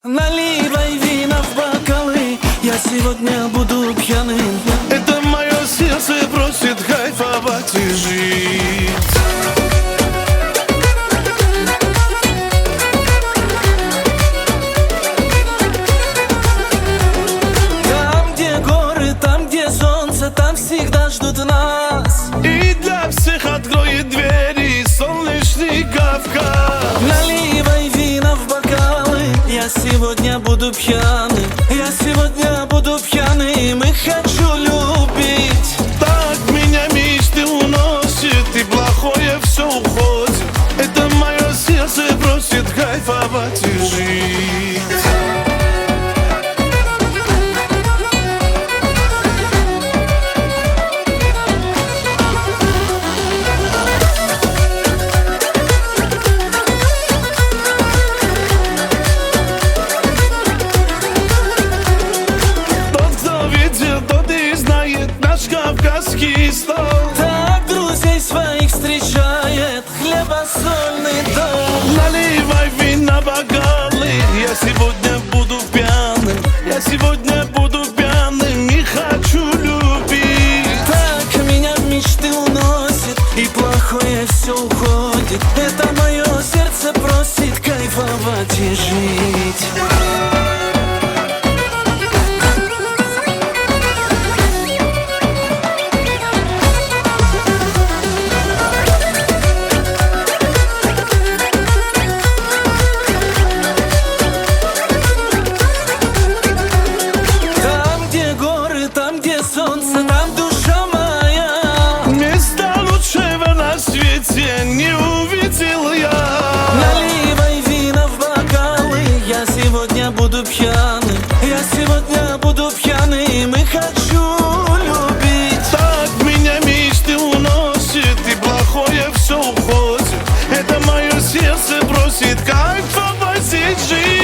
Наливай вина в бокалы, я сегодня буду пьяным. Это мое сердце просит кайфовать и жить. Там, где горы, там, где солнце, там всегда ждут нас. И для всех откроет двери солнечный Кавказ. Наливай вина в бокалы, я сегодня буду пьяный. Я сегодня буду пьяным и хочу любить. Так меня мечты уносит, и плохое все уходит. Это мое сердце просит кайфовать и жить. Кавказский стол. Так друзей своих встречает хлебосольный дом. Наливай вина бокалы, я сегодня буду пьяным. Я сегодня буду пьяным и хочу любить. Так меня в мечты уносит, и плохое все уходит. Это мое сердце просит кайфовать и жить. Солнце, там душа моя. Места лучшего на свете не увидел я. Наливай вина в бокалы, я сегодня буду пьяным. Я сегодня буду пьяным и хочу любить. Так меня мечты уносит, и плохое все уходит. Это мое сердце просит кайфовать и жить.